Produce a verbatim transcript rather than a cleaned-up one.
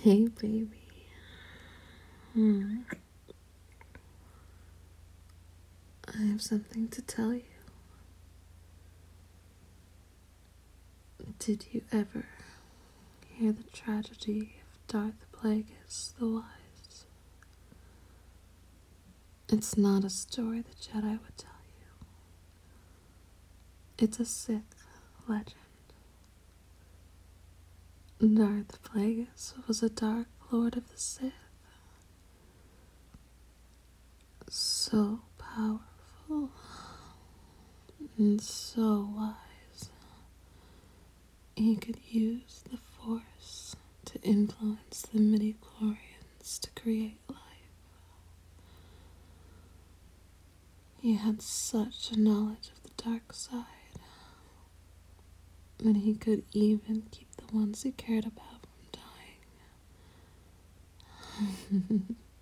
Hey, baby. Hmm. I have something to tell you. Did you ever hear the tragedy of Darth Plagueis the Wise? It's not a story the Jedi would tell you. It's a Sith legend. Darth Plagueis was a Dark Lord of the Sith. So powerful and so wise. He could use the Force to influence the midi-chlorians to create life. He had such a knowledge of the dark side that he could even keep the ones he cared about from dying.